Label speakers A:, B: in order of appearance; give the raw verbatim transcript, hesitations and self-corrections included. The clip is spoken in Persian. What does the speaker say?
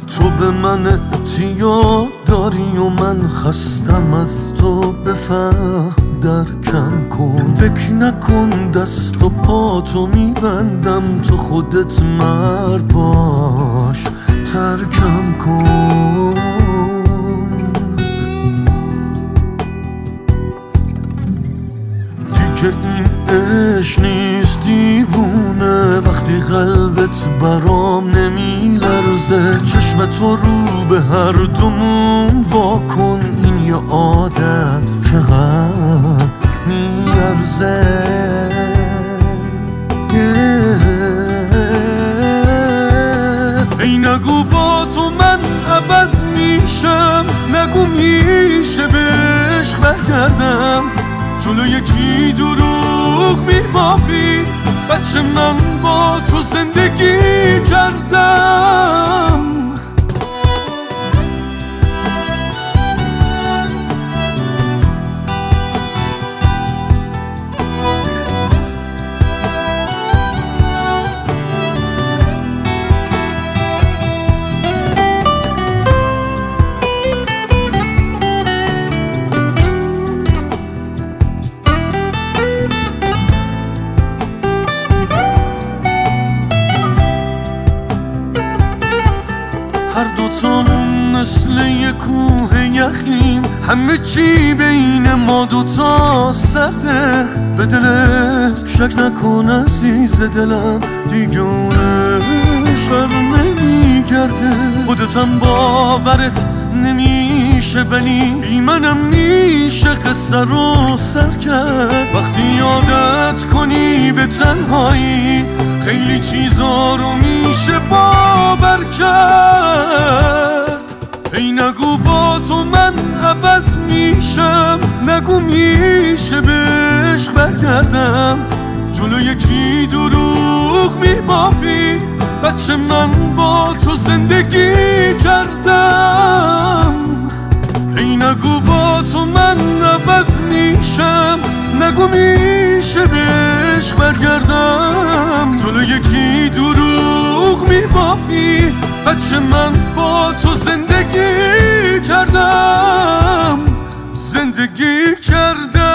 A: تو به من اعتیاد داری و من خستم از تو، بفهم درکم کن. فکر نکن دست و پاتو میبندم، تو خودت مرد باش ترکم کن. دیگه این عشق نیست دیوونه، وقتی قلبت برام نمیلرزه. چشم تو رو به هر دومون واکن، این یه عادت چقدر میارزه. ای نگو با تو من عوض میشم، نگو میشه به عشق برگردم. جلو یکی دروغ میبافی، بچه من با تو زندگی کردم. هر دوتامون مثل یه کوه یخیم، همه چی بین ما دوتا سرده. به دلت شک نکن عزیز دلم، دیگه اونش بر نمیگرده. خودتم باورت نمیشه ولی بی منم میشه قصه رو سر کرد. وقتی یادت کنی به تنهایی، خیلی چیزا رو میشه باور کرد. ای نگو با تو من عوض میشم، نگو میشه به عشق برگردم. جلو یکی دروغ میبافی، بچه من با تو زندگی کردم. ای نگو با تو من عوض میشم، نگو میشه به عشق برگردم. جلو یکی دروغ میبافی، بچه من با تو زندگی کردم، زندگی کردم.